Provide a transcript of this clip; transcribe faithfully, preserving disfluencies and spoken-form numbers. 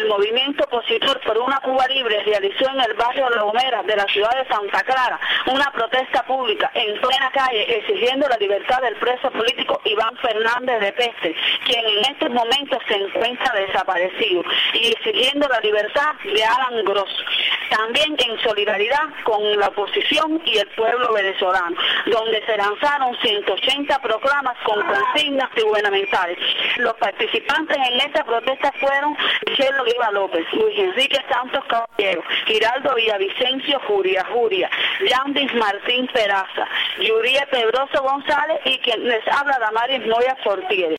el movimiento opositor por una Cuba libre realizó en el barrio La Gomera de la ciudad de Santa Clara una protesta pública en plena calle exigiendo la libertad del preso político Iván Fernández de Peste, quien en estos momentos se encuentra desaparecido, y exigiendo la libertad de Alan Gross. También en solidaridad con la oposición y el pueblo venezolano, donde se lanzaron ciento ochenta proclamas con consignas gubernamentales. Los participantes en esta protesta fueron Michelle Oliva López, Luis Enrique Santos Caballero, Giraldo Villavicencio Juria Juria, Yandis Martín Peraza, Yurie Pedroso González y quien les habla Damaris Moya Fortier.